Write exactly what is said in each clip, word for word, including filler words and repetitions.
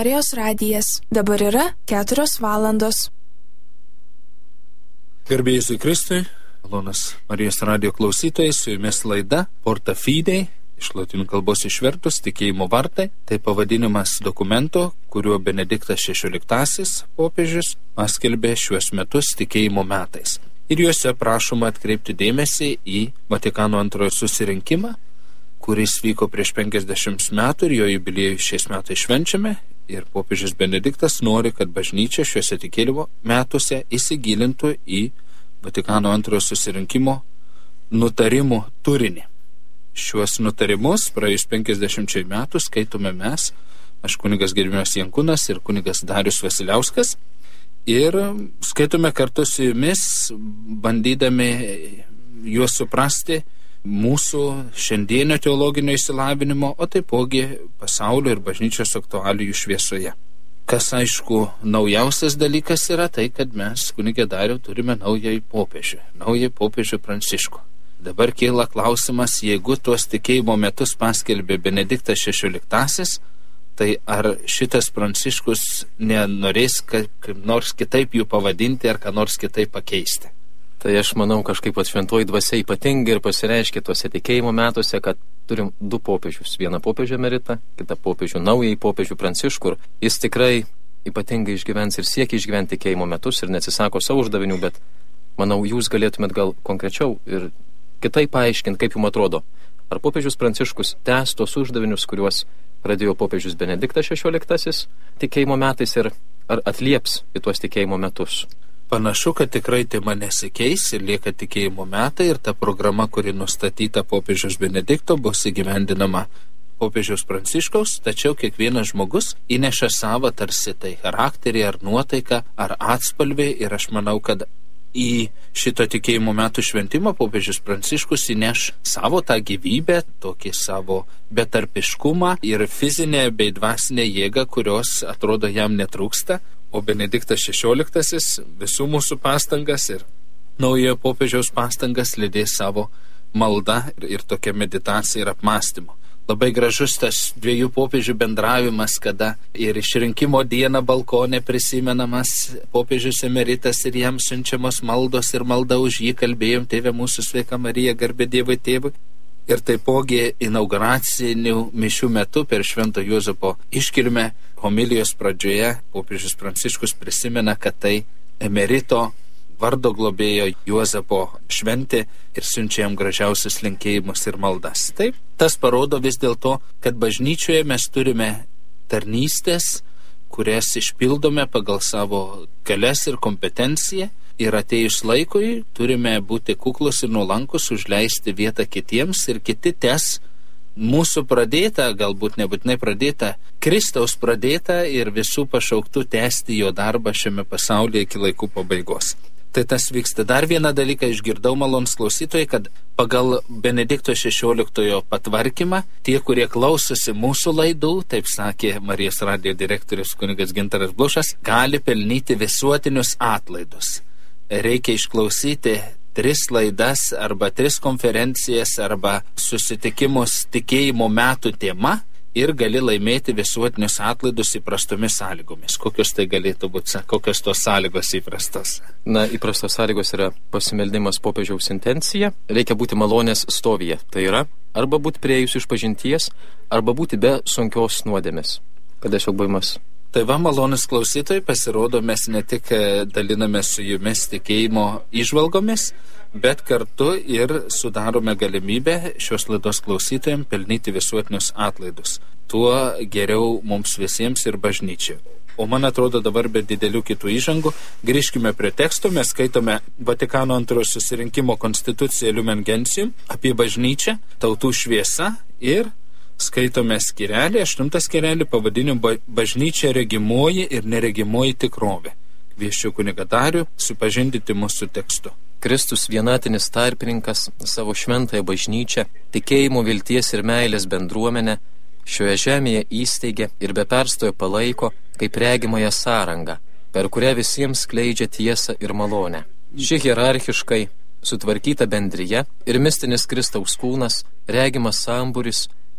Marijos radijas. Dabar yra keturios valandos. Garbė Jėzui Kristui, malonūs Marijos radijo klausytojai, su jumis laida Porta Fidei, iš lotynų kalbos išvertus Tikėjimo vartai. Tai pavadinimas dokumento, kuriuo Benediktas šešioliktasis popiežius paskelbė šiuos metus tikėjimo metais. Ir juose prašoma atkreipti dėmesį į Vatikano antrojo susirinkimą, kuris vyko prieš penkiasdešimt metų ir jo jubiliejų šiais metais švenčiame. Ir popiežius Benediktas nori, kad bažnyčia šiuose tikėjimo metuose įsigilintų į Vatikano antrojo susirinkimo nutarimų turinį. Šiuos nutarimus praėjus penkiasdešimčiai metų skaitome mes, aš kunigas Gediminas Jankūnas ir kunigas Darius Vasiliauskas, ir skaitome kartu su jumis, bandydami juos suprasti mūsų šiandienio teologinio išsilavinimo, o taipogi pasaulio ir bažnyčios aktualijų šviesoje. Kas aišku, naujausias dalykas yra tai, kad mes, kunige Dariau, turime naująjį popiežių, naująjį popiežių Pranciškų. Dabar kyla klausimas, jeigu tuos tikėjimo metus paskelbė Benediktas šešioliktasis, tai ar šitas Pranciškus nenorės kaip nors kitaip jų pavadinti ar ką nors kitaip pakeisti? Tai aš manau, kažkaip šventoji dvasia ypatingai ir pasireiškia tuose tikėjimo metuose, kad turim du popiežius. Vieną popiežių emeritą, kitą popiežių, naująjį popiežių Pranciškų. Jis tikrai ypatingai išgyvens ir siekia išgyventi tikėjimo metus ir neatsisako savo uždavinių, bet manau, jūs galėtumėt gal konkrečiau ir kitaip paaiškinti, kaip jums atrodo. Ar popiežius Pranciškus tęs tos uždavinius, kuriuos pradėjo popiežius Benediktas šešioliktasis tikėjimo metais, ir ar atlieps į tuos tikėjimo metus? Panašu, kad tikrai tema nesikeis ir lieka tikėjimo metai ir ta programa, kuri nustatyta popiežiaus Benedikto, bus įgyvendinama popiežiaus Pranciškaus, tačiau kiekvienas žmogus įneša savo tarsi tai charakterį ar nuotaiką ar atspalvį, ir aš manau, kad į šito tikėjimo metų šventimą popiežius Pranciškus įneš savo tą gyvybę, tokį savo betarpiškumą ir fizinę bei dvasinę jėgą, kurios atrodo jam netrūksta. O Benediktas šešioliktasis visų mūsų pastangas ir naujojo popiežiaus pastangas lydės savo malda ir, ir tokia meditacija ir apmąstymu. Labai gražus tas dviejų popiežių bendravimas, kada ir išrinkimo dieną balkone prisimenamas popiežius emeritas ir jam siunčiamos maldos ir malda už jį kalbėjom, Tėve mūsų sveika Marija, garbė Dievui Tėvui. Ir taipogi inauguracinių mišių metu per Švento Juozapo iškilmę homilijos pradžioje popiežius Pranciškus prisimena, kad tai emerito vardo globėjo Juozapo šventė ir siunčia jam gražiausius linkėjimus ir maldas. Taip, tas parodo vis dėlto, kad bažnyčioje mes turime tarnystės, kurias išpildome pagal savo galias ir kompetenciją. Ir atėjus laikui turime būti kuklus ir nuolankus, užleisti vietą kitiems ir kiti tes mūsų pradėtą, galbūt nebūtinai pradėtą, Kristaus pradėtą ir visų pašauktų tęsti jo darbą šiame pasaulyje iki laikų pabaigos. Tai tas vyksta. Dar vieną dalyką išgirdau, malonūs klausytojai, kad pagal Benedikto šešioliktojo patvarkymą tie, kurie klausosi mūsų laidų, taip sakė Marijos radijo direktorius kunigas Gintaras Blušas, gali pelnyti visuotinius atlaidus. Reikia išklausyti tris laidas arba tris konferencijas arba susitikimus tikėjimo metų tema ir gali laimėti visuotinius atlaidus įprastomis sąlygomis. Kokios tai galėtų būti, kokios tos sąlygos įprastos? Na, įprastos sąlygos yra pasimeldimas popiežiaus intencija, reikia būti malonės stovyje. Tai yra arba būti priėjus iš pažinties, arba būti be sunkios nuodėmės. Kada šiau baimas? Tai va, malonus klausytojai, pasirodo, mes ne tik daliname su jumis tikėjimo įžvalgomis, bet kartu ir sudarome galimybę šios laidos klausytojams pelnyti visuotinius atlaidus. Tuo geriau mums visiems ir bažnyčiai. O man atrodo, dabar be didelių kitų įžangų, grįžkime prie teksto, mes skaitome Vatikano antrojo susirinkimo konstituciją Lumen Gentium apie bažnyčią, tautų šviesa, ir skaitome skirelį, aštuntą skirelį pavadinimu Bažnyčia regimoji ir neregimoji tikrovė. Kviesčiau kunigą Darių supažindinti mūsų tekstu. Kristus vienatinis tarpininkas savo šventąją bažnyčią, tikėjimo, vilties ir meilės bendruomenę šioje žemėje įsteigė ir be perstojo palaiko kaip regimąją sąrangą, per kurią visiems skleidžia tiesą ir malonę. Ši hierarchiškai sutvarkyta bendrija ir mistinis Kristaus kūnas, regimas sambūris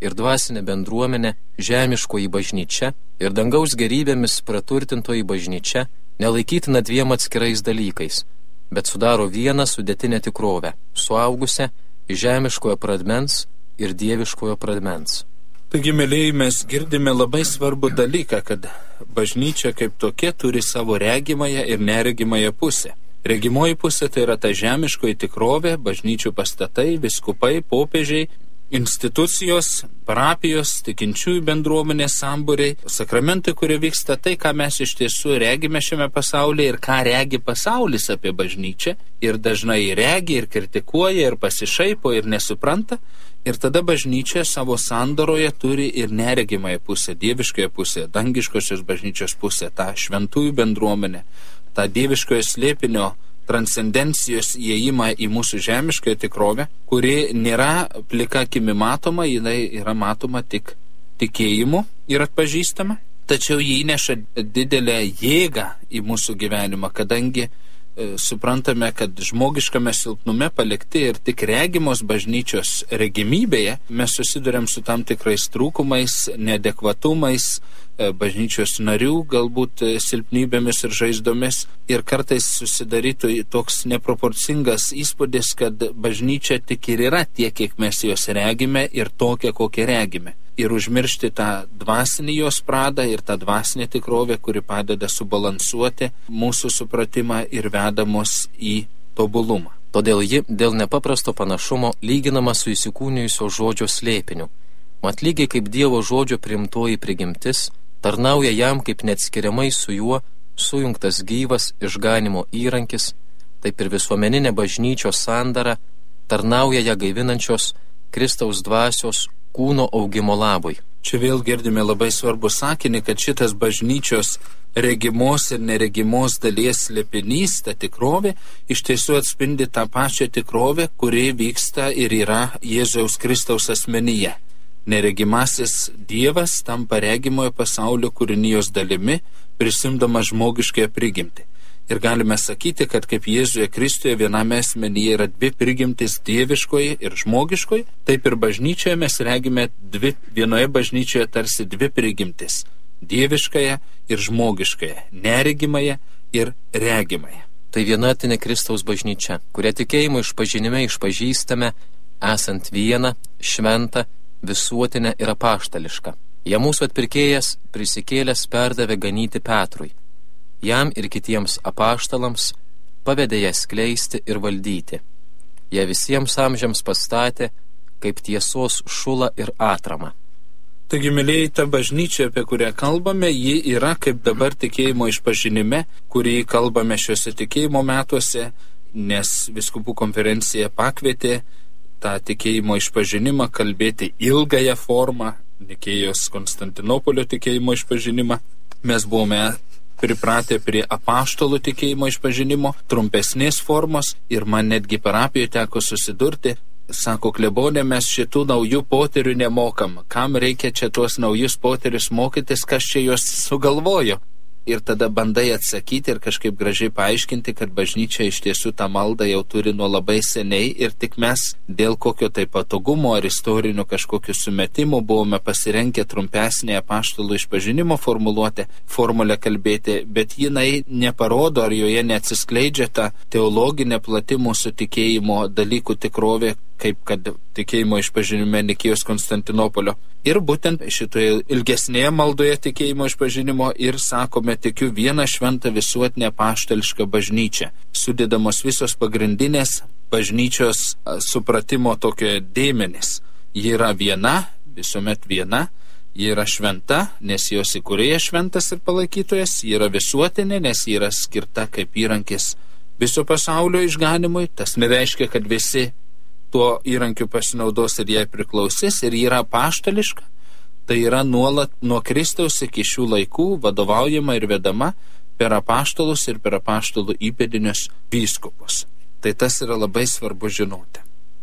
ir dvasinė bendruomenė, žemiškoji bažnyčia ir dangaus gerybėmis praturtintoji bažnyčia nelaikytina dviem atskirais dalykais, bet sudaro vieną sudėtinę tikrovę, suaugusią iš žemiškojo pradmens ir dieviškojo pradmens. Taigi, mėlyjei, mes girdime labai svarbų dalyką, kad bažnyčia kaip tokia turi savo regimąją ir neregimąją pusę. Regimoji pusė tai yra ta žemiškoji tikrovė, bažnyčių pastatai, viskupai, popiežiai, institucijos, parapijos, tikinčiųjų bendruomenės sambūriai, sakramentai, kurie vyksta, tai, ką mes iš tiesų regime šiame pasaulyje ir ką regi pasaulis apie bažnyčią, ir dažnai regi, ir kritikuoja, ir pasišaipo, ir nesupranta. Ir tada bažnyčia savo sandoroje turi ir neregimąją pusę, dieviškąją pusę, dangiškosios bažnyčios pusę, tą šventųjų bendruomenę, tą dieviškojo slėpinio transcendencijos įėjimą į mūsų žemiškąją tikrovę, kuri nėra plika akimi matoma, jinai yra matoma tik tikėjimu ir atpažįstama, tačiau jį įneša didelę jėgą į mūsų gyvenimą, kadangi suprantame, kad žmogiškame silpnume palikti ir tik regimos bažnyčios regimybėje mes susidurėm su tam tikrais trūkumais, neadekvatumais, bažnyčios narių galbūt silpnybėmis ir žaizdomis, ir kartais susidarytų toks neproporcingas įspūdis, kad bažnyčia tik ir yra tiek, kiek mes jos regime ir tokia, kokią regime. Ir užmiršti tą dvasinį jos pradą ir tą dvasinę tikrovę, kuri padeda subalansuoti mūsų supratimą ir veda mus į tobulumą. Todėl ji dėl nepaprasto panašumo lyginama su įsikūnijusio žodžio slėpiniu. Mat lygiai kaip Dievo žodžio priimtoji prigimtis tarnauja jam kaip neatskiriamai su juo sujungtas gyvas išganimo įrankis, taip ir visuomeninė bažnyčios sandara tarnauja ją gaivinančios Kristaus dvasios kūno augimo labui. Čia vėl girdime labai svarbų sakinį, kad šitas bažnyčios regimos ir neregimos dalies slėpinys, ta tikrovė, iš tiesų atspindi tą pačią tikrovę, kuri vyksta ir yra Jėzaus Kristaus asmenyje. Neregimasis Dievas tampa regimojo pasaulio kūrinijos dalimi, prisimdamas žmogiškąją prigimtį. Ir galime sakyti, kad kaip Jėzuje Kristuje viename asmenyje yra dvi prigimtis, dieviškoji ir žmogiškoji, taip ir bažnyčioje mes regime dvi, vienoje bažnyčioje tarsi dvi prigimtis - dieviškąją ir žmogiškąją, neregimąją ir regimąją. Tai vienatinė Kristaus bažnyčia, kurią tikėjimo išpažinime išpažįstame, esant vieną, šventą, visuotinę ir apaštališką. Ją mūsų atpirkėjas prisikėlęs perdavė ganyti Petrui. Jam ir kitiems apaštalams pavedė ją skleisti ir valdyti. Ją visiems amžiams pastatė kaip tiesos šulą ir atramą. Taigi, mylėjai, ta bažnyčia, apie kurią kalbame, ji yra kaip dabar tikėjimo išpažinime, kurį kalbame šiuose tikėjimo metuose, nes Vyskupų konferencija pakvietė tą tikėjimo išpažinimą kalbėti ilgąją formą, Nikėjos Konstantinopolio tikėjimo išpažinimą. Mes buvome pripratę prie apaštalų tikėjimo išpažinimo, trumpesnės formos, ir man netgi parapijoje teko susidurti. Sako klebonė, mes šitų naujų poterių nemokam. Kam reikia čia tuos naujus poterius mokytis, kas čia juos sugalvojo? Ir tada bandai atsakyti ir kažkaip gražiai paaiškinti, kad bažnyčia iš tiesų tą maldą jau turi nuo labai seniai ir tik mes dėl kokio tai patogumo ar istorinių kažkokių sumetimų buvome pasirenkę trumpesnę apaštalų išpažinimo formuluotę, formulę kalbėti, bet jinai neparodo ar joje neatsiskleidžia ta teologinė plati mūsų tikėjimo dalykų tikrovė, kaip kad tikėjimo išpažinime Nikėjos Konstantinopolio. Ir būtent šitoje ilgesnėje maldoje tikėjimo išpažinimo ir sakome, tikiu vieną šventą visuotinę apaštališką bažnyčią, sudedamos visos pagrindinės bažnyčios supratimo tokio dėmenys. Ji yra viena, visuomet viena, ji yra šventa, nes jos įkūrėjas šventas ir palaikytojas, ji yra visuotinė, nes ji yra skirta kaip įrankis viso pasaulio išganimui. Tas nereiškia, kad visi tuo įrankiu pasinaudos ir jai priklausys, ir yra apaštališka. Tai yra nuolat nuo Kristaus iki šių laikų vadovaujama ir vedama per apaštalus ir per apaštalų įpėdinius vyskupus. Tai tas yra labai svarbu žinoti.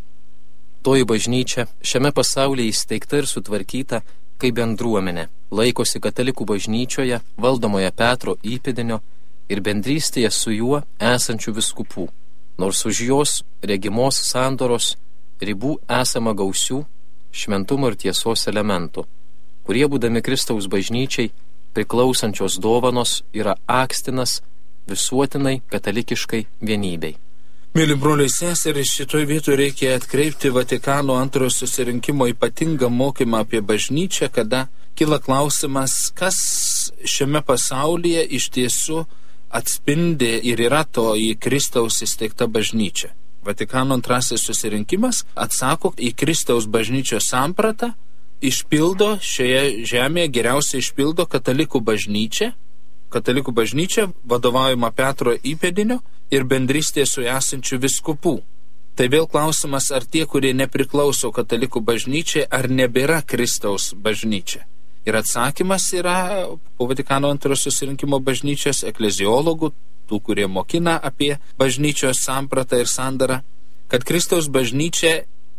Toji bažnyčia šiame pasaulyje įsteigta ir sutvarkyta kaip bendruomenė, laikosi katalikų bažnyčioje, valdomoje Petro įpėdinio ir bendrystėje su juo esančių vyskupų. Nors už jos regimos sandoros ribų esama gausių, šventumo ir tiesos elementų, kurie būdami Kristaus bažnyčiai priklausančios dovanos yra akstinas visuotinai katalikiškai vienybei. Mėly broliai seserys, šitoj vietoje reikia atkreipti Vatikano antrojo susirinkimo ypatingą mokymą apie bažnyčią, kada kyla klausimas, kas šiame pasaulyje iš tiesų atspindi ir yra to į Kristaus įsteigta bažnyčia. Vatikano antrasis susirinkimas atsako į Kristaus bažnyčios sampratą, išpildo šioje žemėje, geriausiai išpildo katalikų bažnyčią, katalikų bažnyčia vadovaujama Petro įpėdinio ir bendrystė su esančiu viskupų. Tai vėl klausimas, ar tie, kurie nepriklauso katalikų bažnyčiai, ar nebėra Kristaus bažnyčia. Ir atsakymas yra po Vatikano antrojo susirinkimo bažnyčios ekleziologų, tų, kurie mokina apie bažnyčios sampratą ir sandarą, kad Kristaus bažnyčia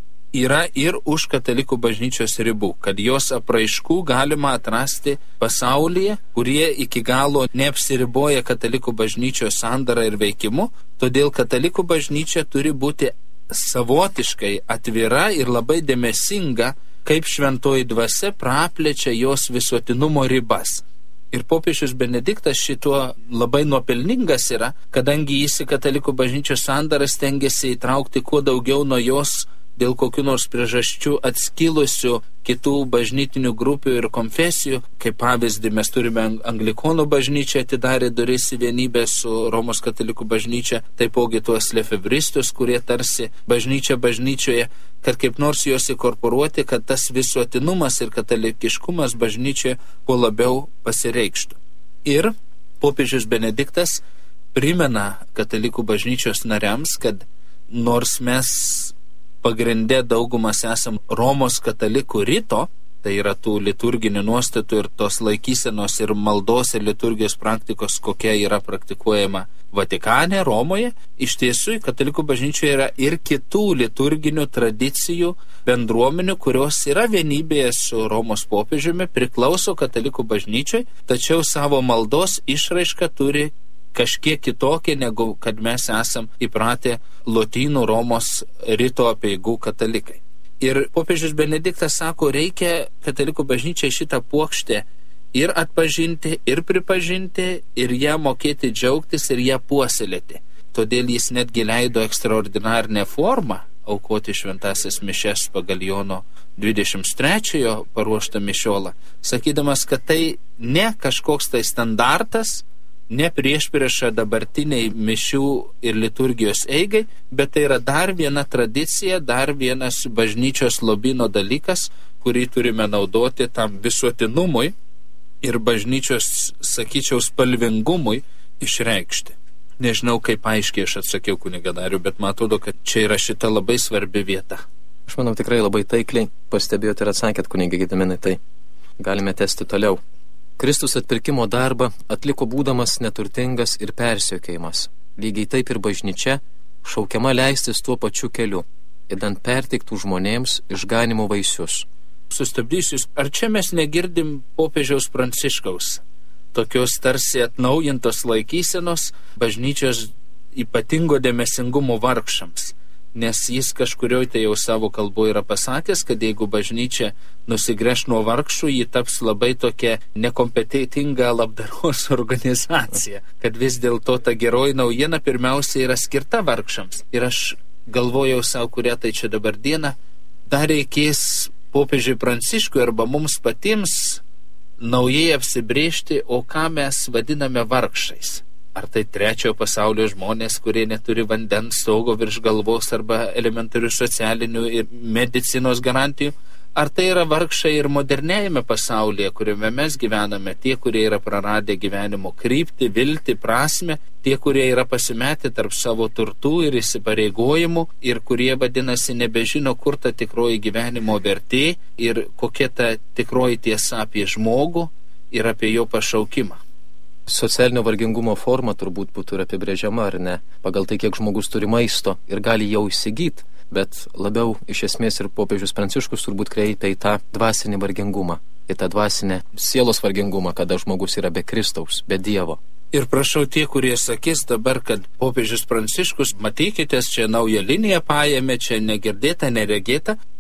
yra ir už katalikų bažnyčios ribų, kad jos apraiškų galima atrasti pasaulyje, kurie iki galo neapsiriboja katalikų bažnyčios sandarą ir veikimu, todėl katalikų bažnyčia turi būti savotiškai atvira ir labai dėmesinga, kaip šventoji dvasia praplečia jos visuotinumo ribas. Ir popiežius Benediktas šituo labai nuopelningas yra, kadangi jis į katalikų bažnyčios sandarą stengiasi įtraukti kuo daugiau nuo jos dėl kokių nors priežasčių atskilusių kitų bažnytinių grupių ir konfesijų. Kaip pavyzdį mes turime Anglikonų bažnyčią atidarė duris į vienybę su Romos katalikų bažnyčia, taipogi tuos lefebristus, kurie tarsi bažnyčia bažnyčioje, kad kaip nors juos įkorporuoti, kad tas visuotinumas ir katalikiškumas bažnyčioje kuo labiau pasireikštų. Ir popiežius Benediktas primena katalikų bažnyčios nariams, kad nors mes pagrinde daugumas esam Romos katalikų rito, tai yra tų liturginių nuostatų ir tos laikysenos ir maldos ir liturgijos praktikos, kokia yra praktikuojama Vatikane, Romoje, iš tiesų katalikų bažnyčioje yra ir kitų liturginių tradicijų bendruomenių, kurios yra vienybėje su Romos popiežiumi, priklauso katalikų bažnyčiai, tačiau savo maldos išraišką turi kažkiek kitokie, negu kad mes esam įpratę Lotynų Romos rito apeigų katalikai. Ir popiežius Benediktas sako, reikia katalikų bažnyčiai šitą puokštę ir atpažinti, ir pripažinti, ir ją mokėti džiaugtis, ir ją puoselėti. Todėl jis netgi leido ekstraordinarinę formą aukoti šventasis mišes pagal Jono dvidešimt trečiojo paruoštą mišiolą, sakydamas, kad tai ne kažkoks tai standartas, ne priešprieša dabartiniai mišių ir liturgijos eigai, bet tai yra dar viena tradicija, dar vienas bažnyčios lobyno dalykas, kurį turime naudoti tam visuotinumui ir bažnyčios, sakyčiau, spalvingumui išreikšti. Nežinau, kaip aiškiai aš atsakiau kuniga Darių, bet man atrodo, kad čia yra šita labai svarbi vieta. Aš manau, tikrai labai taikliai pastebėjot ir atsakėt, kuniga Gediminai, tai galime tęsti toliau. Kristus atpirkimo darbą atliko būdamas neturtingas ir persekiojamas. Lygiai taip ir bažnyčia šaukiama leistis tuo pačiu keliu, idant perteiktų žmonėms išganimo vaisius. Sustabdysiu, ar čia mes negirdim popiežiaus Pranciškaus tokios tarsi atnaujintos laikysenos bažnyčios ypatingo dėmesingumo vargšams? Nes jis kažkurioj tai jau savo kalboje yra pasakęs, kad jeigu bažnyčia nusigręš nuo vargšų, ji taps labai tokia nekompetentinga labdaros organizacija. Kad vis dėlto ta geroji naujiena pirmiausia yra skirta vargšams. Ir aš galvojau savo, kurią tai čia dabar dieną, dar reikės popiežiui Pranciškui arba mums patiems naujai apsibrėžti, o ką mes vadiname vargšais. Ar tai trečiojo pasaulio žmonės, kurie neturi vandens, stogo virš galvos arba elementarių socialinių ir medicinos garantijų? Ar tai yra vargšai ir modernėjame pasaulyje, kuriame mes gyvename, tie, kurie yra praradę gyvenimo kryptį, viltį, prasmę, tie, kurie yra pasimetę tarp savo turtų ir įsipareigojimų ir kurie vadinasi nebežino, kur ta tikroji gyvenimo vertė ir kokia ta tikroji tiesa apie žmogų ir apie jo pašaukimą. Socialinio vargingumo forma turbūt būtų ir apibrėžiama, ar ne, pagal tai, kiek žmogus turi maisto ir gali jau įsigyti, bet labiau iš esmės ir popiežius Pranciškus turbūt kreipia į tą dvasinį vargingumą, į tą dvasinę sielos vargingumą, kada žmogus yra be Kristaus, be Dievo. Ir prašau tie, kurie sakys dabar, kad popiežius Pranciškus, matykitės, čia naują liniją paėmė, čia negirdėta, neregėta,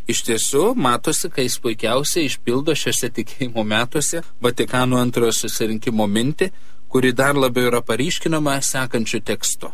Iš tiesų, matosi, kai jis puikiausiai išpildo šiuose tikėjimo metuose Vatikano antrojo susirinkimo mintį, kuri dar labiau yra paryškinama sekančiu tekstu.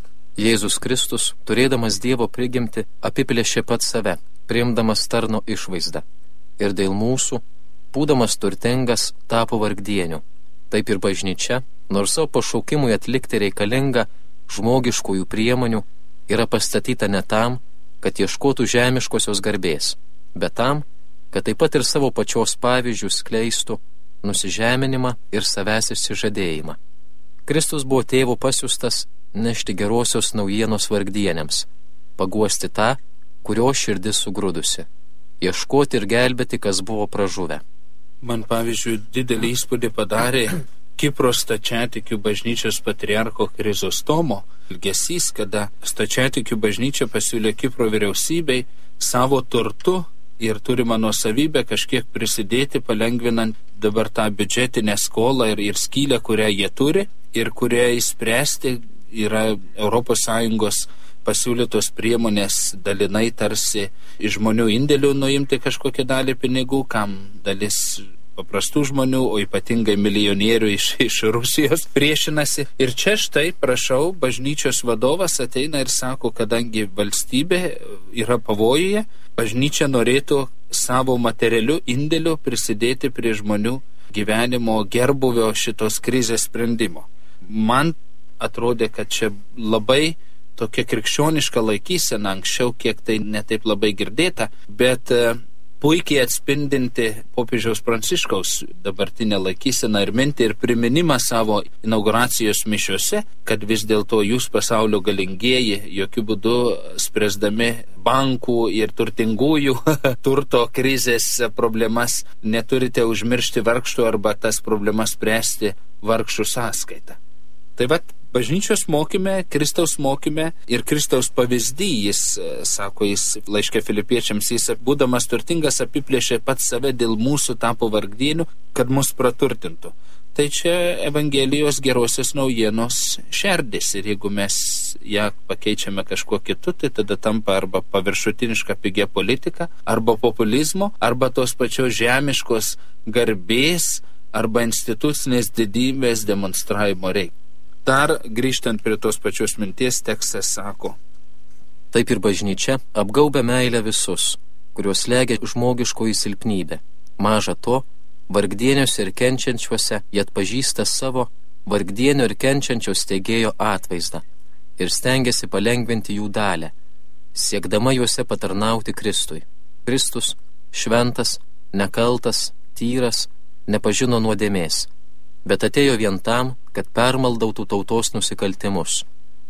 Jėzus Kristus, turėdamas Dievo prigimtį, apiplėšė pats save, priimdamas tarno išvaizdą. Ir dėl mūsų, būdamas turtingas, tapo vargdieniu. Taip ir bažnyčia, nors savo pašaukimui atlikti reikalinga žmogiškųjų priemonių, yra pastatyta ne tam, kad ieškotų žemiškosios garbės, bet tam, kad taip pat ir savo pačios pavyzdžių skleistų nusižeminimą ir savęs išsižadėjimą. Kristus buvo tėvo pasiustas nešti gerosios naujienos vargdieniams, paguosti tą, kurio širdis sugrudusi, ieškoti ir gelbėti, kas buvo pražuvę. Man, pavyzdžiui, didelį įspūdį padarė Kipro stačiatikių bažnyčios patriarcho Krizostomo elgesys, kada stačiatikių bažnyčia pasiūlė Kipro vyriausybei savo turtu ir turimą nuosavybę kažkiek prisidėti, palengvinant dabar tą biudžetinę skolą ir, ir skylę, kurią jie turi ir kurią įspręsti yra Europos Sąjungos pasiūlytos priemonės dalinai tarsi iš žmonių indėlių nuimti kažkokią dalį pinigų, kam dalis paprastų žmonių, o ypatingai milijonierių iš, iš Rusijos priešinasi. Ir čia štai, prašau, bažnyčios vadovas ateina ir sako, kadangi valstybė yra pavojuje, bažnyčia norėtų savo materialiu indėliu prisidėti prie žmonių gyvenimo gerbuvio šitos krizės sprendimo. Man atrodė, kad čia labai tokia krikščioniška laikysena, anksčiau kiek tai netaip labai girdėta, bet puikiai atspindinti popiežiaus Pranciškaus dabartinę laikyseną ir mintį ir priminimą savo inauguracijos mišiuose, kad vis dėlto jūs pasaulio galingieji, jokių būdų spręsdami bankų ir turtingųjų turto krizės problemas, neturite užmiršti vargšų arba tas problemas spręsti vargšų sąskaitą. Tai vat, bažnyčios mokyme, Kristaus mokyme ir Kristaus pavyzdį, jis, sako jis laiške Filipiečiams, jis būdamas turtingas apiplėšė pats save dėl mūsų tapo vargdieniu, kad mus praturtintų. Tai čia Evangelijos gerosios naujienos šerdis ir jeigu mes ją pakeičiame kažkuo kitu, tai tada tampa arba paviršutiniška pigia politika, arba populizmo, arba tos pačios žemiškos garbės, arba institucinės didybės demonstravimo reikia. Dar grįžtant prie tos pačios minties, tekstas sako: Taip ir bažnyčia apgaubia meilę visus, kuriuos slegia žmogiškoji silpnybė. Maža to, vargdieniuose ir kenčiančiuose jie atpažįsta savo vargdienio ir kenčiančio steigėjo atvaizdą ir stengiasi palengvinti jų dalią, siekdama juose patarnauti Kristui. Kristus, šventas, nekaltas, tyras, nepažino nuodėmės, bet atėjo vien tam, kad permaldautų tautos nusikaltimus.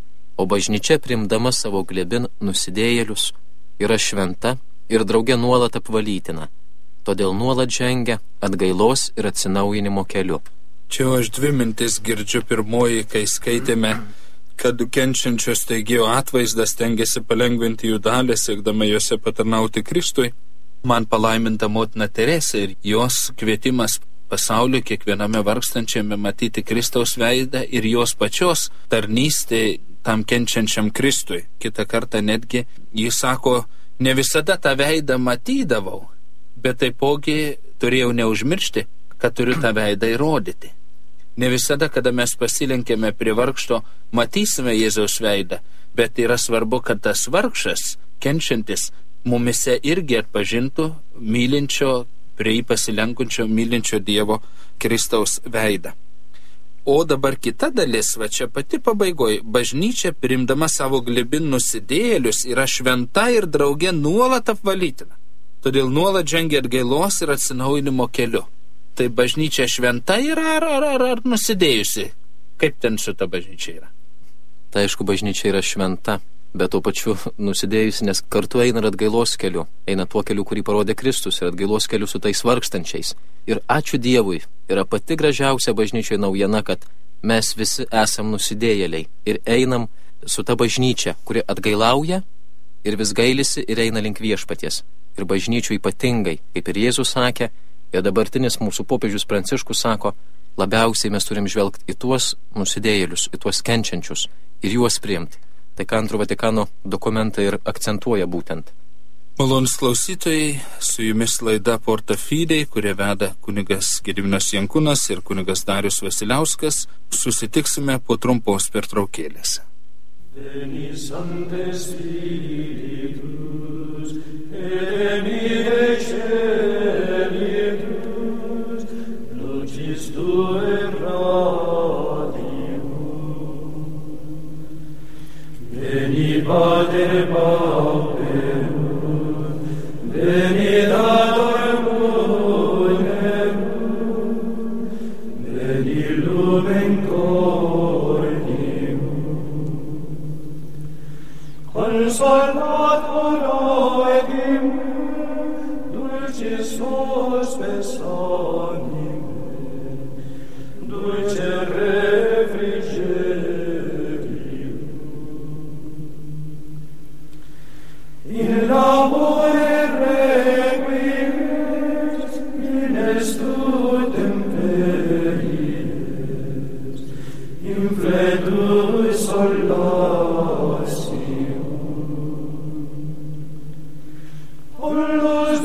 O bažnyčia, priimdama savo glėbin nusidėjėlius, yra šventa ir drauge nuolat apvalytina, todėl nuolat žengia atgailos ir atsinaujinimo keliu. Čia aš dvi mintis girdžiu. Pirmoji, kai skaitėme, kad kenčiančios steigėjo atvaizdas stengiasi palengvinti jų dalį, siekdama juose patarnauti Kristui. Man palaiminta motina Teresė ir jos kvietimas pasauliu kiekviename vargstančiame matyti Kristaus veidą ir jos pačios tarnystė tam kenčiančiam Kristui. Kitą kartą netgi jis sako, ne visada tą veidą matydavau, bet taipogi turėjau neužmiršti, kad turiu tą veidą įrodyti. Ne visada, kada mes pasilenkėme prie vargšto, matysime Jėzaus veidą, bet yra svarbu, kad tas vargšas, kenčiantis, mumise irgi atpažintų mylinčio, prie jį pasilenkunčio mylinčio Dievo Kristaus veidą. O dabar kita dalis, va čia pati pabaigoje, bažnyčia, priimdama savo glėbin nusidėjėlius, yra šventa ir drauge nuolat apvalytina. Todėl nuolat žengia atgailos ir atsinaujinimo keliu. Tai bažnyčia šventa yra ar, ar, ar, ar nusidėjusi? Kaip ten su ta bažnyčia yra? Tai aišku, bažnyčia yra šventa, bet tuo pačiu nusidėjusi, nes kartu eina ir atgailos keliu. Eina tuo keliu, kurį parodė Kristus, ir atgailos keliu su tais vargstančiais. Ir ačiū Dievui, yra pati gražiausia bažnyčioje naujiena, kad mes visi esam nusidėjėliai ir einam su ta bažnyčia, kuri atgailauja ir vis gailisi ir eina link viešpaties. Ir bažnyčių ypatingai, kaip ir Jėzus sakė, ir dabartinis mūsų popiežius Pranciškus sako, labiausiai mes turim žvelgti į tuos nusidėjėlius, į tuos kenčiančius ir juos priimti. Tai ką Antro Vatikano dokumentai ir akcentuoja būtent. Malonūs klausytojai, su jumis laida Porta Fidei, kurią veda kunigas Gediminas Jankūnas ir kunigas Darius Vasiliauskas. Susitiksime po trumpos pertraukėlės. Veni Sancte Spiritus, et mire celitus, lucis Tuae radium. Veni Pater Pauperum, veni Dator Munerum, veni Lumen Cordium. Consolator oedim, dulcis hospes anime, dulce refrigerium. In labore requies, in estutem peries, in fledus solatium. Ollos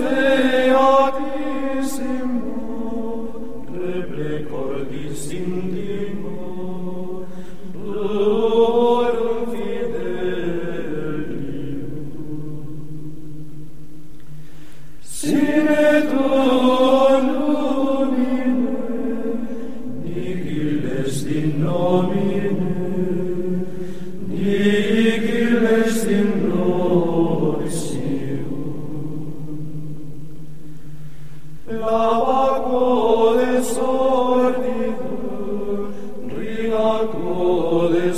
beatissimo, reble cordis indimo, duorum fidelium. Sine tuum lumine, nihil est in nomine, nihil est in nobis. Lava codes ordidum, riga codes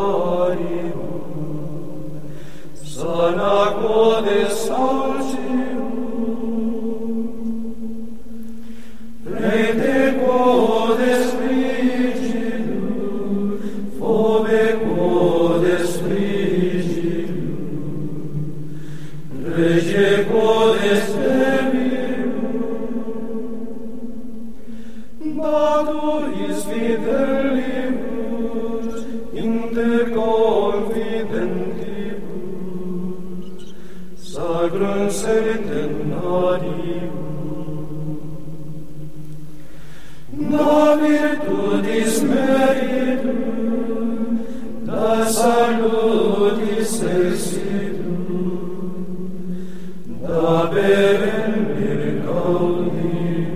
paribum, sana codes saucium, prete codes frigidum, fome codes frigidum, rege codes Maturis fidelibus, inter confidentibus, sacrum septennarium. Da virtutis meritum, da salutis exitum, da perennir gaudium.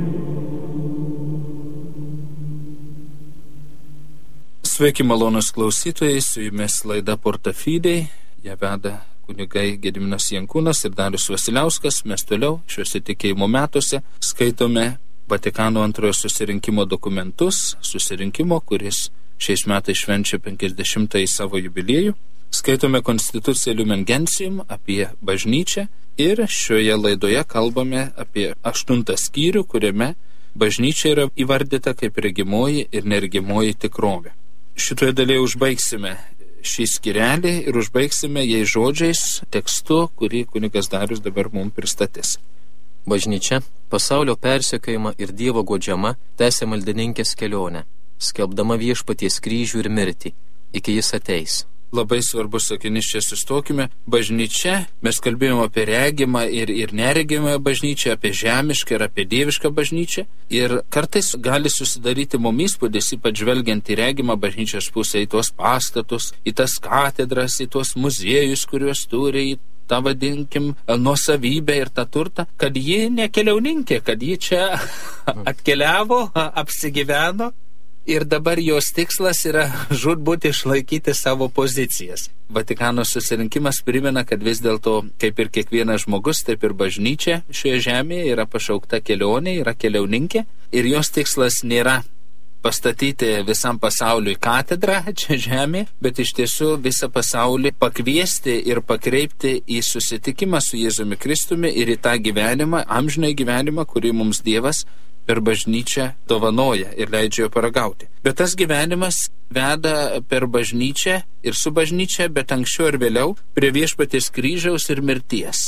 Sveiki, malonūs klausytojai, su jumis laida Porta Fidei, ją veda kunigai Gediminas Jankūnas ir Darius Vasiliauskas. Mes toliau šiuose tikėjimo metuose skaitome Vatikano antrojo susirinkimo dokumentus, susirinkimo, kuris šiais metais švenčia penkiasdešimtąjį savo jubiliejų. Skaitome Constitutio Lumen Gentium apie bažnyčią ir šioje laidoje kalbame apie aštuntą skyrių, kuriame bažnyčia yra įvardyta kaip regimoji ir neregimoji tikrovė. Šitoje dalyje užbaigsime šį skyrelį ir užbaigsime jai žodžiais tekstu, kurį kunigas Darius dabar mums pristatys. Bažnyčia, pasaulio persekiojama ir Dievo godžiama, tęsia maldininkės kelionę, skelbdama viešpaties kryžių ir mirtį, iki jis ateis. Labai svarbus sakinys, čia sustokime. Bažnyčia, mes kalbėjome apie regimą ir, ir neregimą bažnyčią, apie žemišką ir apie dievišką bažnyčią. Ir kartais gali susidaryti mums įspūdis, ypač žvelgiant į regimą bažnyčios pusę, į tuos pastatus, į tas katedras, į tuos muziejus, kuriuos turi, į tą vadinkim nuosavybę ir tą turtą, kad ji ne keliauninkė, kad ji čia atkeliavo, apsigyveno. Ir dabar jos tikslas yra žūtbūt išlaikyti savo pozicijas. Vatikano susirinkimas primena, kad vis dėlto, kaip ir kiekvienas žmogus, taip ir bažnyčia šioje žemėje yra pašaukta kelionė, yra keliauninkė. Ir jos tikslas nėra pastatyti visam pasauliui katedrą čia žemė, bet iš tiesų visą pasaulį pakviesti ir pakreipti į susitikimą su Jėzumi Kristumi ir į tą gyvenimą, amžinai gyvenimą, kurį mums Dievas per bažnyčią dovanoja ir leidžia jo paragauti. Bet tas gyvenimas veda per bažnyčią ir su bažnyčia, bet anksčiau ir vėliau prie viešpaties kryžiaus ir mirties.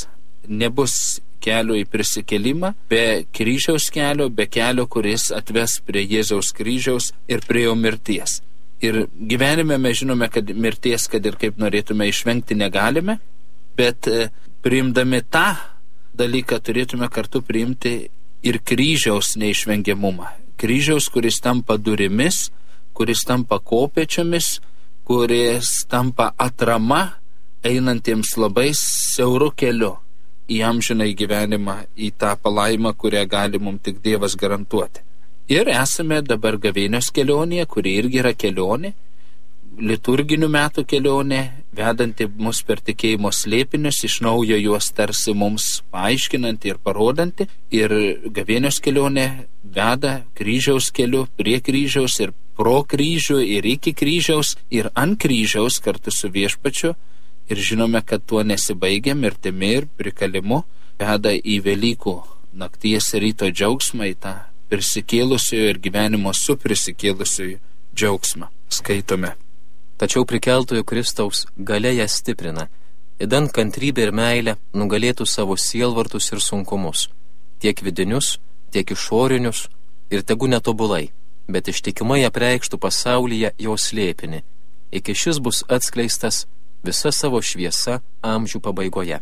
Nebus kelio į prisikėlimą be kryžiaus kelio, be kelio, kuris atves prie Jėzaus kryžiaus ir prie jo mirties. Ir gyvenime mes žinome, kad mirties, kad ir kaip norėtume išvengti, negalime, bet priimdami tą dalyką turėtume kartu priimti ir kryžiaus neišvengiamumą. Kryžiaus, kuris tampa durimis, kuris tampa kopėčiomis, kuris tampa atrama einantiems labai siauru keliu į amžinai gyvenimą, į tą palaimą, kurią gali mums tik Dievas garantuoti. Ir esame dabar gavėnios kelionėje, kuri irgi yra kelionė, liturginių metų kelionė, vedanti mus per tikėjimo slėpinius, iš naujo juos tarsi mums paaiškinanti ir parodanti. Ir gavėnios kelionė veda kryžiaus keliu, prie kryžiaus ir pro kryžių ir iki kryžiaus ir ant kryžiaus kartu su viešpačiu. Ir žinome, kad tuo nesibaigia, mirtimi ir prikalimu veda į Velykų nakties ryto džiaugsmą, į tą prisikėlusiojo ir gyvenimo su prisikėlusiojo džiaugsmą. Skaitome. Tačiau prikeltojo Kristaus galia ją stiprina, idant kantrybė ir meilė nugalėtų savo sielvartus ir sunkumus, tiek vidinius, tiek išorinius, ir tegu netobulai, bet ištikimai apreikštų pasaulyje jo slėpinį, iki šis bus atskleistas visa savo šviesa amžių pabaigoje.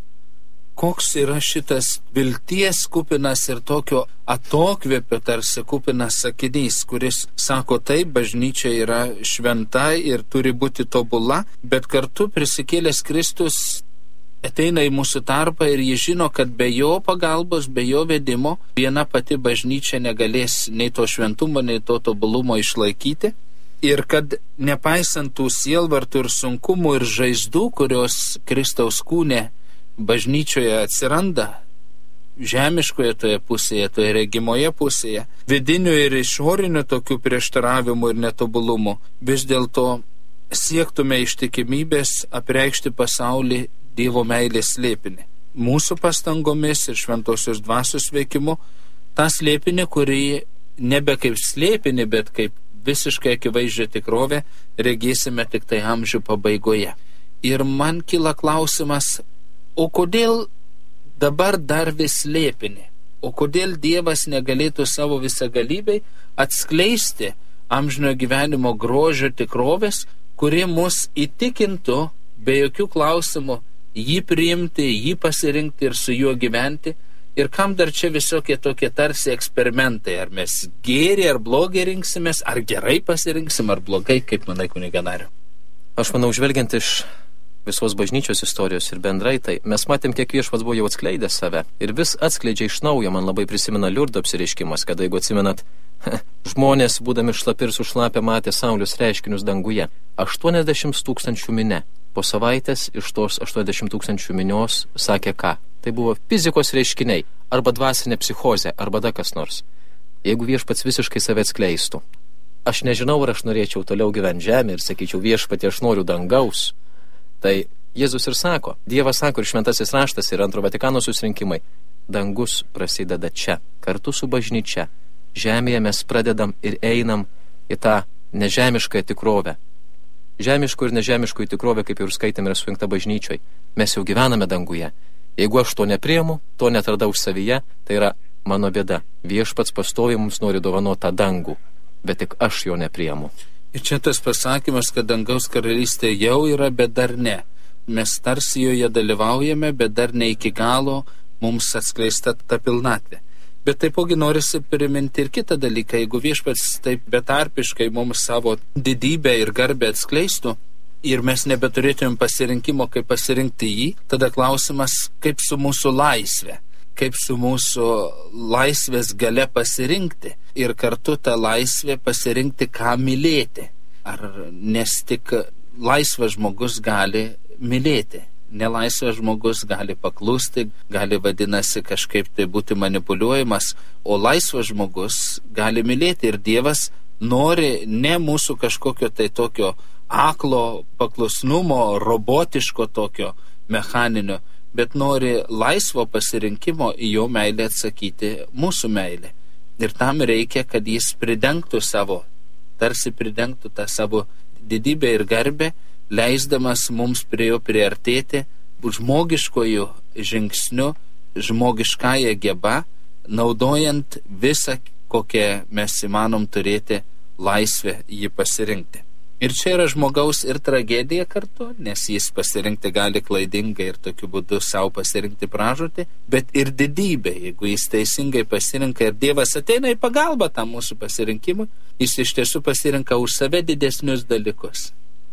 Koks yra šitas vilties kupinas ir tokio atokvėpio tarsi kupinas sakinys, kuris sako taip, bažnyčia yra šventa ir turi būti tobula, bet kartu prisikėlęs Kristus ateina į mūsų tarpą ir jis žino, kad be jo pagalbos, be jo vedimo viena pati bažnyčia negalės nei to šventumo, nei to tobulumo išlaikyti. Ir kad nepaisant tų sielvartų ir sunkumų ir žaizdų, kurios Kristaus kūne bažnyčioje atsiranda, žemiškoje toje pusėje, toje regimoje pusėje, vidinių ir išorinių tokių prieštaravimų ir netobulumų, vis dėlto siektume ištikimybės apreikšti pasaulį Dievo meilės slėpinį. Mūsų pastangomis ir šventosios dvasios veikimu tą slėpinį, kurį nebe kaip slėpinį, bet kaip visiškai akivaizdžią tikrovę regėsime tik tai amžių pabaigoje. Ir man kyla klausimas, o kodėl dabar dar vis slėpinį? O kodėl Dievas negalėtų savo visagalybei atskleisti amžino gyvenimo grožio tikrovės, kuri mus įtikintų be jokių klausimų jį priimti, jį pasirinkti ir su juo gyventi? Ir kam dar čia visokie tokie tarsi eksperimentai? Ar mes gėrį ar blogį rinksimės, ar gerai pasirinksim, ar blogai, kaip manai, kuniga Nariau? Aš manau, žvelgiant iš visos bažnyčios istorijos ir bendrai, tai mes matėm, kiek viešpats buvo jau atskleidęs save ir vis atskleidžia iš naujo. Man labai prisimena Liurdo apsireiškimas, kada, jeigu atsimenat, žmonės, būdami šlapi ir sušlapę, matė saulės reiškinius danguje. aštuoniasdešimt tūkstančių minė. Po savaitės iš tos aštuoniasdešimt tūkstančių minios sakė ką? Tai buvo fizikos reiškiniai, arba dvasinė psichozė, arba da kas nors. Jeigu viešpats visiškai save atskleistų, aš nežinau, ar aš norėčiau toliau gyventi žemę ir sakyčiau, viešpatie, aš noriu dangaus. Tai Jėzus ir sako, Dievas sako ir šventasis raštas ir antro Vatikano susirinkimai, dangus prasideda čia, kartu su bažnyčia. Žemėje mes pradedam ir einam į tą nežemišką tikrovę. Žemiško ir nežemiško tikrovė, kaip ir skaitėme, yra sujungta bažnyčioj. Mes jau gyvename danguje. Jeigu aš to nepriemu, to netradau savyje, tai yra mano bėda. Viešpats pastoviai mums nori dovanoti tą dangų, bet tik aš jo nepriemu. Ir čia tas pasakymas, kad dangaus karalystė jau yra, bet dar ne. Mes tarsi joje dalyvaujame, bet dar ne iki galo mums atskleista ta pilnatvė. Bet taipogi norisi priminti ir kitą dalyką. Jeigu viešpats taip betarpiškai mums savo didybę ir garbę atskleistų ir mes nebeturėtumėm pasirinkimo, kaip pasirinkti jį, tada klausimas, kaip su mūsų laisvė, kaip su mūsų laisvės galia pasirinkti ir kartu tą laisvę pasirinkti, ką mylėti. Ar nes tik laisvas žmogus gali mylėti? Nelaisvas žmogus gali paklusti, gali vadinasi kažkaip tai būti manipuliuojamas, o laisvas žmogus gali mylėti ir Dievas nori ne mūsų kažkokio tai tokio aklo paklusnumo, robotiško tokio mechaninio, bet nori laisvo pasirinkimo į jo meilę atsakyti mūsų meilę. Ir tam reikia, kad jis pridengtų savo, tarsi pridengtų tą savo didybę ir garbę, leisdamas mums prie jo priartėti žmogiškojų žingsniu, žmogiškąją gebą, naudojant visą, kokią mes įmanom turėti laisvę jį pasirinkti. Ir čia yra žmogaus ir tragedija kartu, nes jis pasirinkti gali klaidingai ir tokiu būdu savo pasirinkti pražūtį, bet ir didybė, jeigu jis teisingai pasirinka ir Dievas ateina į pagalbą tam mūsų pasirinkimui, jis iš tiesų pasirinka už save didesnius dalykus.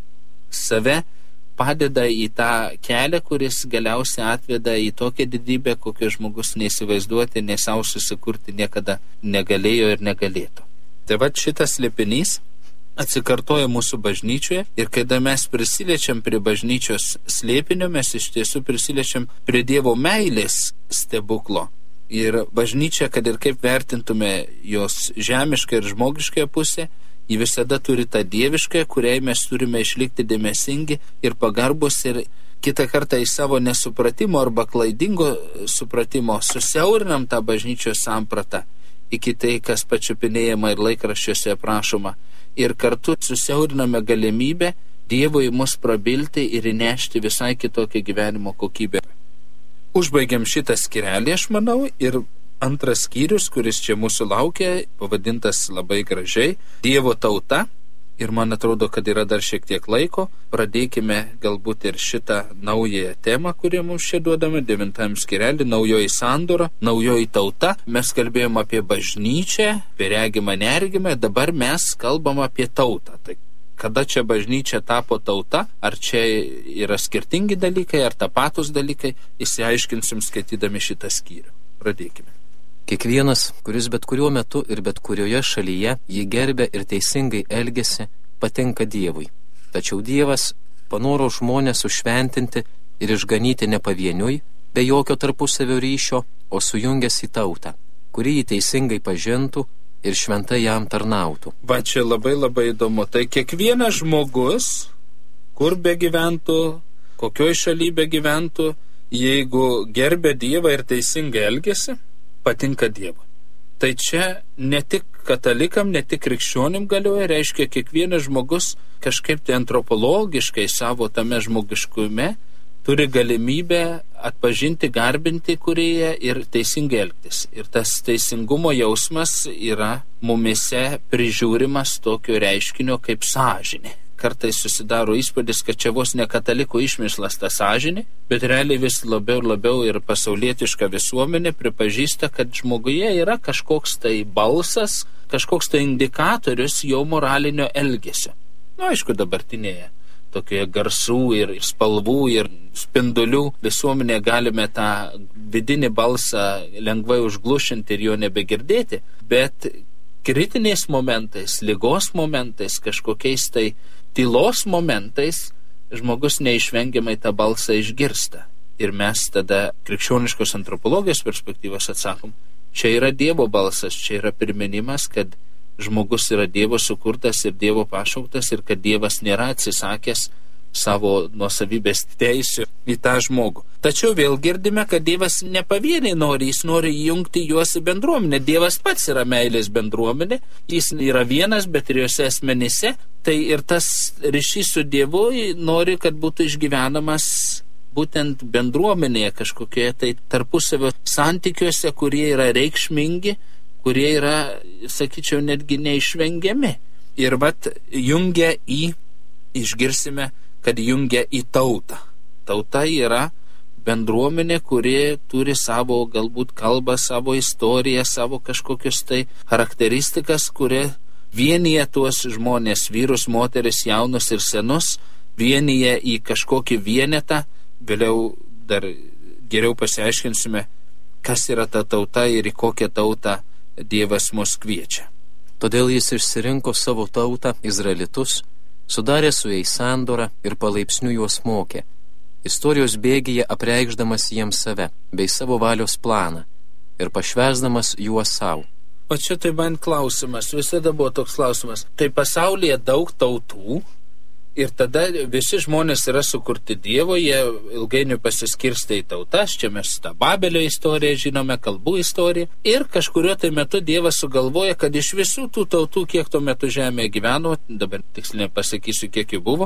Save padeda į tą kelią, kuris galiausiai atveda į tokią didybę, kokio žmogus neįsivaizduoti, nei savo susikurti niekada negalėjo ir negalėtų. Tai va šitas slėpinys atsikartoja mūsų bažnyčioje ir kada mes prisiliečiam prie bažnyčios slėpinio, mes iš tiesų prisiliečiam prie Dievo meilės stebuklo. Ir bažnyčia, kad ir kaip vertintume jos žemišką ir žmogišką pusę, ji visada turi tą dievišką, kuriai mes turime išlikti dėmesingi ir pagarbus ir kitą kartą į savo nesupratimo arba klaidingo supratimo susiaurinam tą bažnyčios sampratą iki tai, kas pačiupinėjama ir laikraščiuose aprašoma. Ir kartu susiauriname galimybę Dievui mus prabilti ir įnešti visai kitokią gyvenimo kokybę. Užbaigiam šitą skyrelį, aš manau, ir antras skyrius, kuris čia mūsų laukia, pavadintas labai gražiai Dievo tauta. Ir man atrodo, kad yra dar šiek tiek laiko. Pradėkime galbūt ir šitą naują temą, kurią mums čia duodame, devintam skyrelį, naujoji sandora, naujoji tauta. Mes kalbėjom apie bažnyčią, apie regimą, neregimą, dabar mes kalbam apie tautą. Tai kada čia bažnyčia tapo tauta, ar čia yra skirtingi dalykai, ar tapatus dalykai, išsiaiškinsim skaitydami šitą skyrių. Pradėkime. Kiekvienas, kuris bet kuriuo metu ir bet kurioje šalyje jį gerbia ir teisingai elgesi, patinka Dievui. Tačiau Dievas panoro žmonės sušventinti ir išganyti ne pavieniui, be jokio tarpusavio ryšio, o sujungęs į tautą, kuri jį teisingai pažintų ir šventai jam tarnautų. Va čia labai labai įdomu. Tai kiekvienas žmogus, kur be gyventų, kokioj šaly be gyventų, jeigu gerbia Dievą ir teisingai elgesi, patinka Dievui. Tai čia ne tik katalikam, ne tik krikščionim galioja, reiškia kiekvienas žmogus kažkaip tai antropologiškai savo tame žmogiškume turi galimybę atpažinti, garbinti Kūrėją ir teisingai elgtis. Ir tas teisingumo jausmas yra mumise prižiūrimas tokio reiškinio kaip sąžinė. Kartais susidaro įspūdis, kad čia vos ne katalikų išmislas ta sąžinė, bet realiai vis labiau ir labiau ir pasaulietiška visuomenė pripažįsta, kad žmoguje yra kažkoks tai balsas, kažkoks tai indikatorius jo moralinio elgesio. Na, aišku, dabartinėje tokioje garsų ir spalvų ir spindulių visuomenė galime tą vidinį balsą lengvai užglušinti ir jo nebegirdėti, bet kritiniais momentais, ligos momentais, kažkokiais tai tylos momentais žmogus neišvengiamai tą balsą išgirsta. Ir mes tada krikščioniškos antropologijos perspektyvos atsakom, čia yra Dievo balsas, čia yra priminimas, kad žmogus yra Dievo sukurtas ir Dievo pašauktas ir kad Dievas nėra atsisakęs savo nuosavybės teisių į tą žmogų. Tačiau vėl girdime, kad Dievas ne pavieniai nori, jis nori įjungti juos į bendruomenę. Dievas pats yra meilės bendruomenė, jis yra vienas, bet ir jose asmenyse. Tai ir tas ryšys su Dievu nori, kad būtų išgyvenamas būtent bendruomenėje kažkokioje tai tarpusavio santykiuose, kurie yra reikšmingi, kurie yra, sakyčiau, netgi neišvengiami. Ir vat jungia į, išgirsime, kad jungia į tautą. Tauta yra bendruomenė, kuri turi savo galbūt kalbą, savo istoriją, savo kažkokius tai charakteristikas, kurie vienyje tuos žmonės, vyrus, moteris, jaunus ir senus, vienyje į kažkokį vienetą. Vėliau dar geriau pasiaiškinsime, kas yra ta tauta ir į kokią tautą Dievas mus kviečia. Todėl jis išsirinko savo tautą, Izraelitus, sudarė su jais sandorą ir palaipsniui juos mokė, istorijos bėgyje apreikšdamas jiems save bei savo valios planą ir pašvęsdamas juos savo. O čia tai man klausimas, visada buvo toks klausimas. Tai pasaulyje daug tautų ir tada visi žmonės yra sukurti Dievo, jie ilgainiui pasiskirstė į tautas, čia mes tą Babelio istoriją žinome, kalbų istoriją, ir kažkurio tai metu Dievas sugalvoja, kad iš visų tų tautų, kiek tuo metu žemėje gyveno, dabar tiksliai pasakysiu, kiek jų buvo,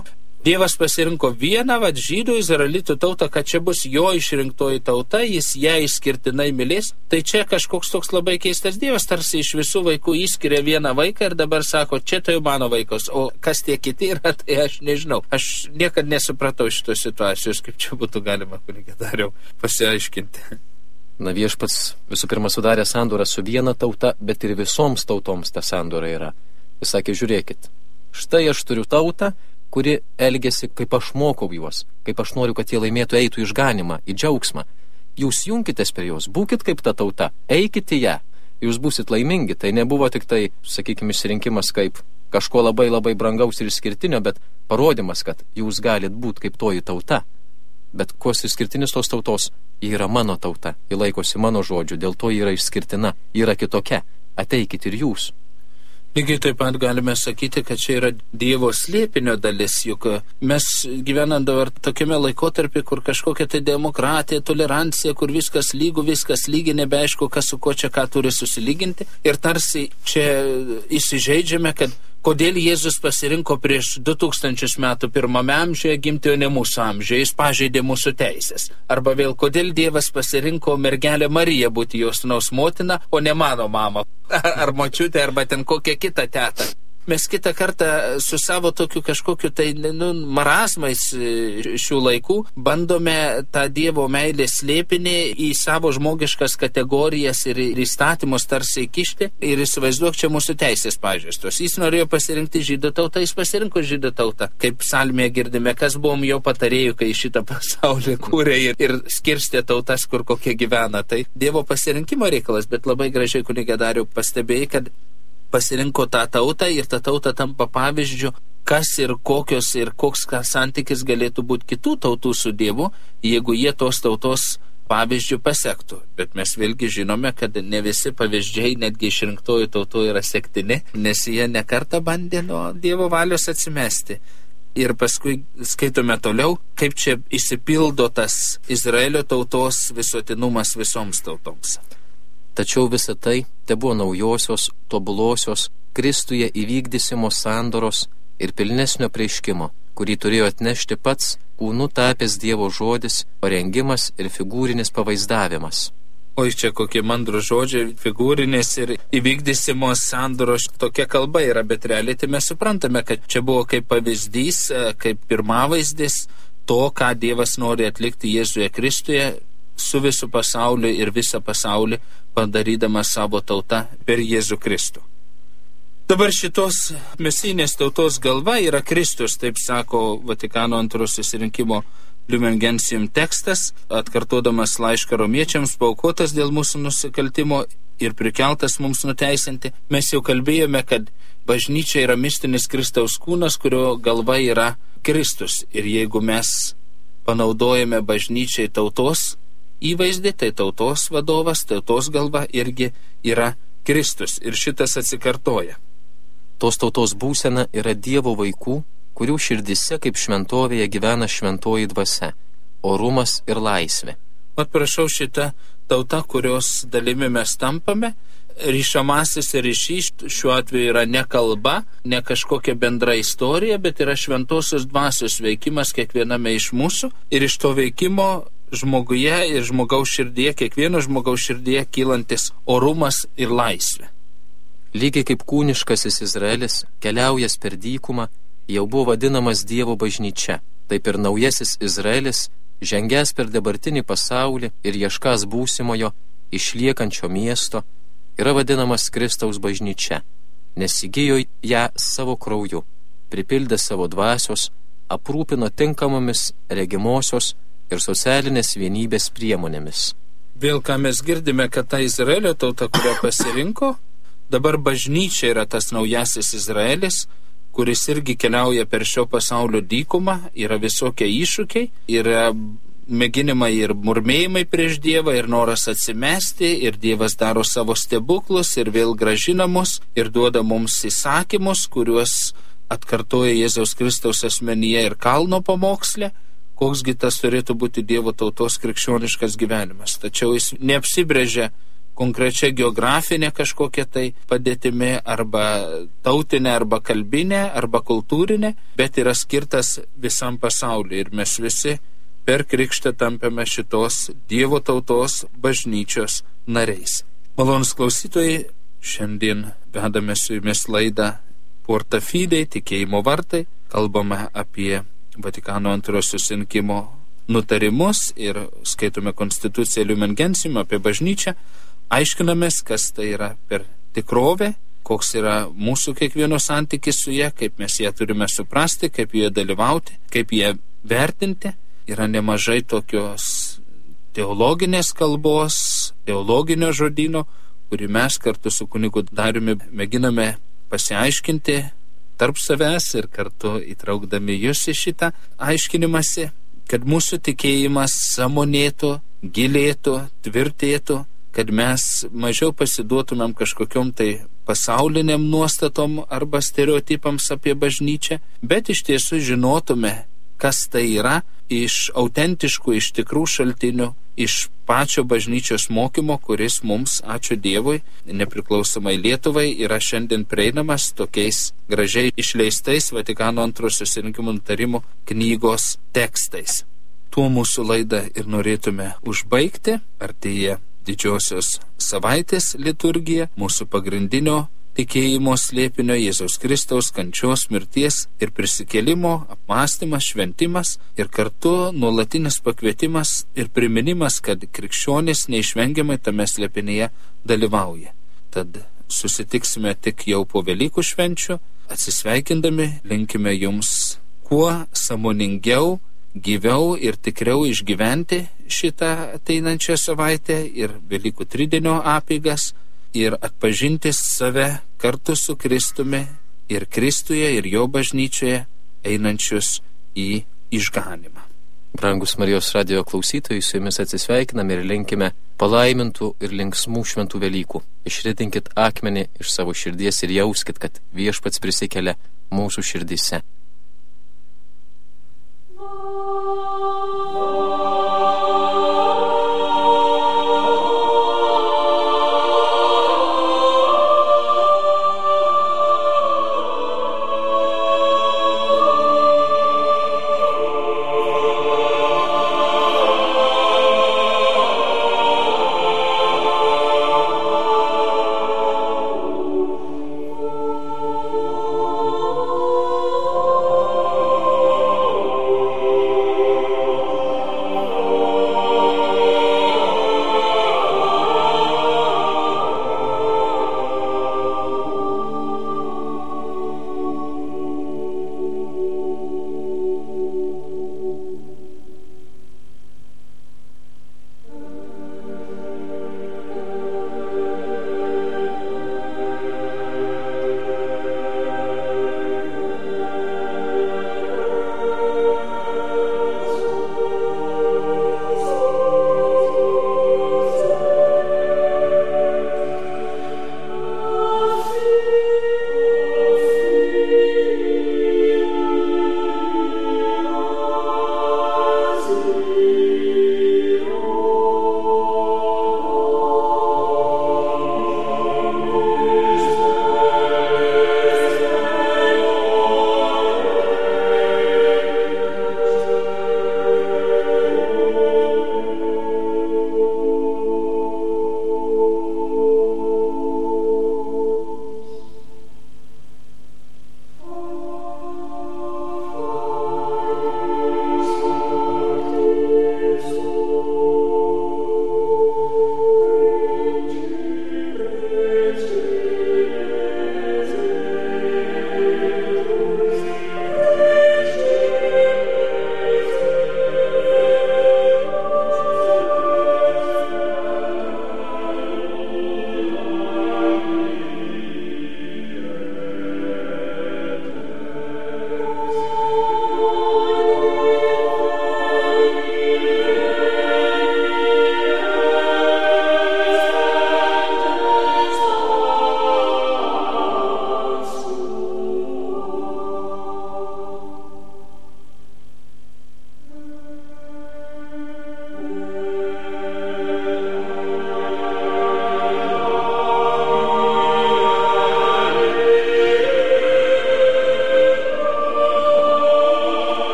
Dievas pasirinko vieną, vad, žydų izraelitų tautą, kad čia bus jo išrinktoji tauta, jis ją išskirtinai mylės. Tai čia kažkoks toks labai keistas Dievas, tarsi iš visų vaikų išskiria vieną vaiką ir dabar sako, čia tai mano vaikas, o kas tie kiti yra, tai aš nežinau. Aš niekad nesupratau šitos situacijos, kaip čia būtų galima, kunigė Dariau, pasiaiškinti. Na, viešpats visų pirma sudarė sandorą su viena tauta, bet ir visoms tautoms ta sandora yra. Jis sakė, žiūrėkit, štai aš turiu tautą, kuri elgėsi, kaip aš mokau juos, kaip aš noriu, kad jie laimėtų, eitų išganimą, į džiaugsmą. Jūs junkitės prie jos, būkit kaip ta tauta, eikite ją, jūs būsit laimingi. Tai nebuvo tik tai, sakykime, išsirinkimas kaip kažko labai labai brangaus ir išskirtinio, bet parodimas, kad jūs galit būti kaip toji tauta. Bet kuo išskirtinis tos tautos, ji yra mano tauta, ji laikosi mano žodžių, dėl to ji yra išskirtina, ji yra kitokia. Ateikit ir jūs. Lygiai taip pat galime sakyti, kad čia yra Dievo slėpinio dalis, juk mes gyvenam dabar tokiame laikotarpį, kur kažkokia tai demokratija, tolerancija, kur viskas lygų, viskas lygi, nebeaišku, kas su ko čia ką turi susilyginti. Ir tarsi čia įsižeidžiame, kad kodėl Jėzus pasirinko prieš du tūkstančius metų pirmame amžiuje gimti, o ne mūsų amžiuje, jis pažeidė mūsų teisės. Arba vėl, kodėl Dievas pasirinko mergelę Mariją būti jos sūnaus motina, o ne mano mama, ar močiutė, arba ten kokią kitą tetą. Mes kitą kartą su savo tokiu kažkokiu tai nu, marazmais šių laikų bandome tą Dievo meilės slėpinį į savo žmogiškas kategorijas ir įstatymus tarsi įkišti ir įsivaizduok, čia mūsų teisės pažeistos. Jis norėjo pasirinkti žydų tautą, jis pasirinko žydų tautą. Kaip psalmėje girdime, kas buvom jo patarėjų, kai šitą pasaulį kūrė ir, ir skirstė tautas, kur kokie gyvena. Tai Dievo pasirinkimo reikalas, bet labai gražiai, kunigė Dariau, pastebėjai, kad pasirinko tą tautą ir ta tauta tampa pavyzdžiu, kas ir kokios ir koks santykis galėtų būti kitų tautų su Dievu, jeigu jie tos tautos pavyzdžių pasektų. Bet mes vėlgi žinome, kad ne visi pavyzdžiai, netgi išrinktojų tautų yra sektini, nes jie nekartą bandė nuo Dievo valios atsimesti. Ir paskui skaitome toliau, kaip čia išsipildo tas Izraelio tautos visuotinumas visoms tautoms. Tačiau visa tai te buvo naujosios, tobulosios, Kristuje įvykdysimos sandoros ir pilnesnio preiškimo, kurį turėjo atnešti pats kūnu tapęs Dievo žodis, parengimas ir figūrinis pavaizdavimas. Oi, čia kokie mandrų žodžiai, figūrinės ir įvykdysimos sandoros, tokia kalba yra, bet realiai tai mes suprantame, kad čia buvo kaip pavyzdys, kaip pirmavaizdis to, ką Dievas nori atlikti Jėzuje Kristuje, su visų pasauliu ir visą pasaulį padarydamas savo tautą per Jėzų Kristų. Dabar šitos mesinės tautos galva yra Kristus, taip sako Vatikano antrojo susirinkimo Lumen Gentium tekstas, atkartodamas laišką romiečiams, paaukotas dėl mūsų nusikaltimo ir prikeltas mums nuteisinti. Mes jau kalbėjome, kad bažnyčia yra mistinis Kristaus kūnas, kurio galva yra Kristus. Ir jeigu mes panaudojame bažnyčiai tautos įvaizdį, tai tautos vadovas, tautos galva irgi yra Kristus ir šitas atsikartoja. Tos tautos būsena yra Dievo vaikų, kurių širdise kaip šventovėje gyvena šventoji dvasia, orumas ir laisvė. Mat prašau, šita tauta, kurios dalimi mes tampame, ryšamasis ryšys šiuo atveju yra ne kalba, ne kažkokia bendra istorija, bet yra šventosios dvasios veikimas kiekviename iš mūsų ir iš to veikimo žmoguje ir žmogaus širdėje, kiekvieno žmogaus širdėje kylantis orumas ir laisvė. Lygiai kaip kūniškasis Izraelis, keliaujas per dykumą, jau buvo vadinamas Dievo bažnyčia, taip ir naujasis Izraelis, žengęs per dabartinį pasaulį ir ieškas būsimojo, išliekančio miesto, yra vadinamas Kristaus bažnyčia, nes įgijo ją savo krauju, pripildė savo dvasios, aprūpino tinkamomis regimosios ir socialinės vienybės priemonėmis. Vėl ką mes girdime, kad ta Izraelio tauta, kurią pasirinko, dabar bažnyčia yra tas naujasis Izraelis, kuris irgi keliauja per šio pasaulio dykumą, yra visokie iššūkiai, yra mėginimai ir murmėjimai prieš Dievą, ir noras atsimesti, ir Dievas daro savo stebuklus, ir vėl gražina mus, ir duoda mums įsakymus, kuriuos atkartoja Jėzaus Kristaus asmenyje ir kalno pamoksle, koksgi tas turėtų būti Dievo tautos krikščioniškas gyvenimas. Tačiau jis neapsibrėžia konkrečia geografinė kažkokia tai padėtimi, arba tautinė, arba kalbinė, arba kultūrinė, bet yra skirtas visam pasauliu. Ir mes visi per krikštą tampame šitos Dievo tautos bažnyčios nariais. Malonūs klausytojai, šiandien vedame su jumis laidą Porta Fidei, tikėjimo vartai. Kalbame apie Vatikano antrojo susirinkimo nutarimus ir skaitome Konstituciją Lumen Gentium apie bažnyčią. Aiškinamės, kas tai yra per tikrovę, koks yra mūsų kiekvieno santykis su ją, kaip mes ją turime suprasti, kaip joje dalyvauti, kaip ją vertinti. Yra nemažai tokios teologinės kalbos, teologinio žodyno, kurį mes kartu su kunigu Dariumi mėginame pasiaiškinti tarp savęs ir kartu įtraukdami jūs į šitą aiškinimąsi, kad mūsų tikėjimas sąmonėtų, gilėtų, tvirtėtų, kad mes mažiau pasiduotumėm kažkokiom tai pasauliniam nuostatom arba stereotipams apie bažnyčią, bet iš tiesų žinotume, kas tai yra iš autentiškų, iš tikrų šaltinių, iš pačio bažnyčios mokymo, kuris mums, ačiū Dievui, nepriklausomai Lietuvai, yra šiandien prieinamas tokiais gražiai išleistais Vatikano antrojo susirinkimo nutarimų knygos tekstais. Tuo mūsų laidą ir norėtume užbaigti. Artėja didžiosios savaitės liturgija, mūsų pagrindinio tikėjimo slėpinio Jėzaus Kristaus kančios, mirties ir prisikėlimo apmąstymas, šventimas ir kartu nuolatinis pakvietimas ir priminimas, kad krikščionys neišvengiamai tame slėpinyje dalyvauja. Tad susitiksime tik jau po Velykų švenčių, atsisveikindami linkime jums kuo sąmoningiau, gyviau ir tikriau išgyventi šitą ateinančią savaitę ir Velykų tridienio apeigas ir atpažinti save kartu su Kristumi ir Kristuje ir jo bažnyčioje einančius į išganimą. Brangus Marijos radijo klausytojai, su jumis atsisveikiname ir linkime palaimintų ir linksmų šventų Velykų. Išritinkit akmenį iš savo širdies ir jauskit, kad Viešpats prisikelia mūsų širdyse. Oh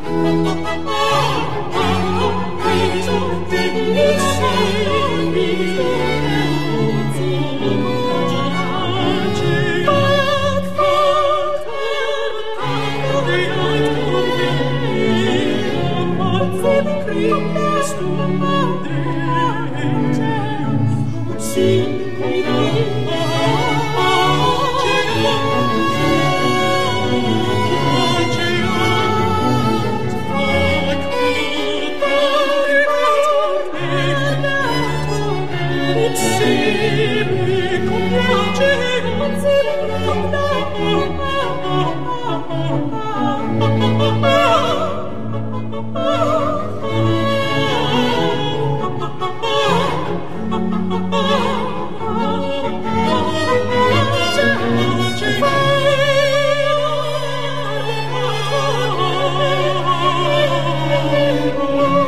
Oh